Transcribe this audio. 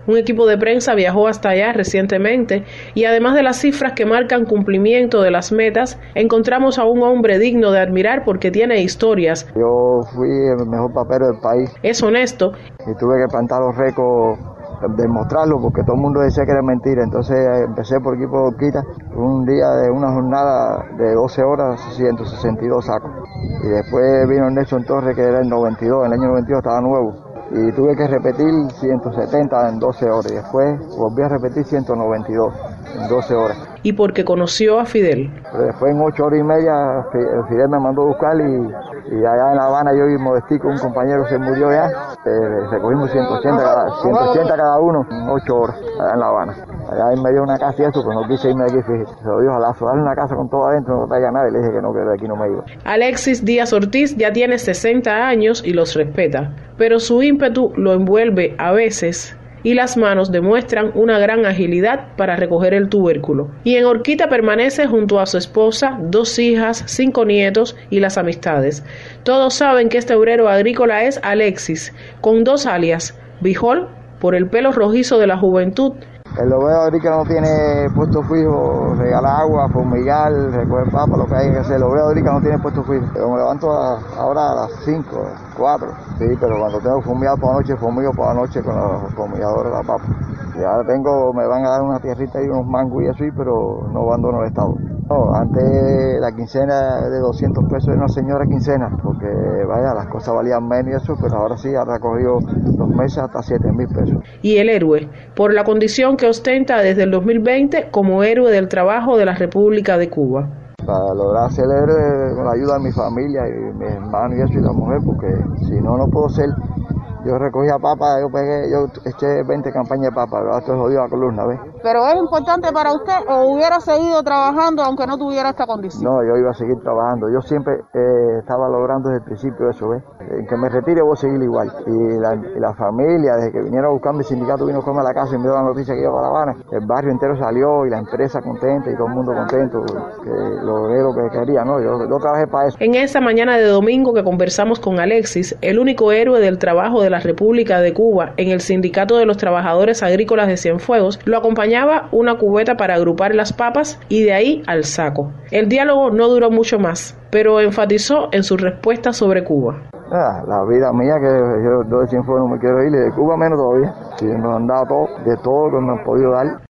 Un equipo de prensa viajó hasta allá recientemente y además de las cifras que marcan cumplimiento de las metas, encontramos a un hombre digno de admirar porque tiene historias. Yo fui el mejor papero del país. Es honesto. Y tuve que plantar los récords, demostrarlo porque todo el mundo decía que era mentira. Entonces empecé por aquí por Horquita, un día de una jornada de 12 horas, 162 sacos. Y después vino Nelson Torres, que era el 92, en el año 92 estaba nuevo. Y tuve que repetir 170 en 12 horas y después volví a repetir 192 en 12 horas. Y porque conoció a Fidel. Pero después en 8 horas y media Fidel me mandó a buscar y allá en La Habana yo y Modestico, un compañero se murió ya, recogimos 180 cada uno en 8 horas allá en La Habana. Allá él me dio una casa y eso, pero no quise irme de aquí, fíjate. Se lo dijo a Lazo, dale una casa con todo adentro, no traiga nada, y le dije que no, que de aquí no me iba. Alexis Díaz Ortiz ya tiene 60 años y los respeta, pero su ímpetu lo envuelve a veces y las manos demuestran una gran agilidad para recoger el tubérculo. Y en Horquita permanece junto a su esposa, 2 hijas, 5 nietos y las amistades. Todos saben que este obrero agrícola es Alexis, con 2 alias, Bijol, por el pelo rojizo de la juventud. El obrero agrícola no tiene puesto fijo, regala agua, fumigar, recoger papa, lo que hay que hacer. El obrero agrícola no tiene puesto fijo. Yo me levanto ahora a las 5, 4. Sí, pero cuando tengo fumigado por la noche, fumigo por la noche con los fumigadores de la papa. Y ahora me van a dar una tierrita y unos mangos y así, pero no abandono el estado. No, antes la quincena de 200 pesos era una señora quincena, porque vaya, las cosas valían menos y eso, pero ahora sí, ahora ha cogido los meses hasta 7,000 pesos. Y el héroe, por la condición que ostenta desde el 2020 como héroe del trabajo de la República de Cuba. Para lograr ser héroe con la ayuda de mi familia y mis hermanos y eso y la mujer, porque si no, no puedo ser. Yo recogía papa, yo eché 20 campañas de papa, pero esto es jodido la columna, ¿ves? ¿Pero es importante para usted o hubiera seguido trabajando aunque no tuviera esta condición? No, yo iba a seguir trabajando. Yo siempre estaba logrando desde el principio eso, ¿ves? En que me retire voy a seguir igual. Y la familia, desde que vinieron a buscar mi sindicato, vino a comer a la casa y me dio la noticia que iba para La Habana. El barrio entero salió y la empresa contenta y todo el mundo contento, que logré lo que quería, ¿no? Yo trabajé para eso. En esa mañana de domingo que conversamos con Alexis, el único héroe del trabajo de la República de Cuba en el Sindicato de los Trabajadores Agrícolas de Cienfuegos, lo acompañaba una cubeta para agrupar las papas y de ahí al saco. El diálogo no duró mucho más, pero enfatizó en su respuesta sobre Cuba. La vida mía, que yo de Cienfuegos no me quiero ir, y de Cuba menos todavía. Si me han dado todo, de todo lo que me han podido dar.